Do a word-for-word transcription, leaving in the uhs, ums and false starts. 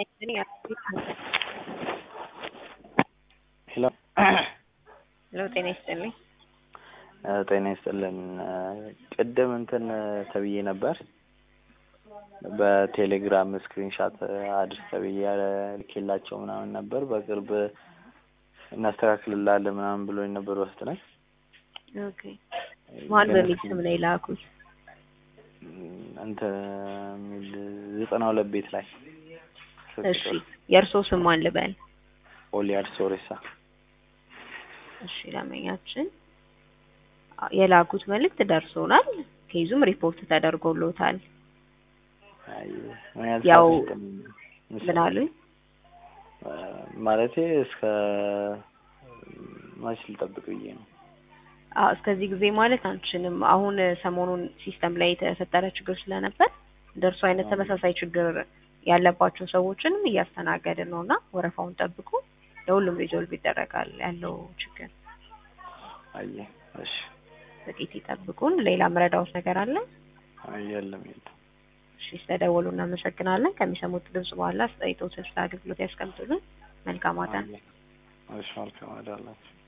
ሄሎ ሄሎ ጤና ይስጥልኝ። ጤና ይስጥልን። ቅድም እንትን ተብዬ ነበር በቴሌግራም ስክሪንሻት አድርስ ተብዬ ልኬላቸው ምናምን ነበር በቅርብ እናስተካክልልሃለን ምናምን ብሎኝ ነበር ወስደናል። ኦኬ ማን በሚል ስም ነው የላኩት? አንተ ሚል ዘጠና ሁለት ቤት ላይ እሺ የእርሶ ስም ማን ልበል? ኦሊያድ ሶሬሳ። እሺ ለማኛችን የላኩት መልእክት ደርሶናል። ኬዙም ሪፖርት ተደርጎሎታል። አይ ያው ምን አሉኝ? ማለቴ እስከ ማች ልጠብቅ ብዬ ነው። አዎ እስከዚህ ጊዜ ማለት አንችልም። አሁን ሰሞኑን ሲስተም ላይ የተፈጠረ ችግር ስለነበር ደርሶ አይነት ተመሳሳይ ችግር ያለባቸው ሰዎችንም እያስተናገድን ነውና ወረፋውን ጠብቁ። ለሁሉም ሪዞልቭ ይደረጋል ያለው ችግር። አይ እሺ ጥቂት ይጠብቁን። ሌላ ምረዳውስ ነገር አለ? አይ የለም የለም። እሺ ስለደወሉ እናመሰግናለን። ከሚሰሙት ድምጽ በኋላ አስተያየቶችን ስለ አገልግሎት ያስቀምጡልን። መልካም አዳር። እሺ መልካም አዳር።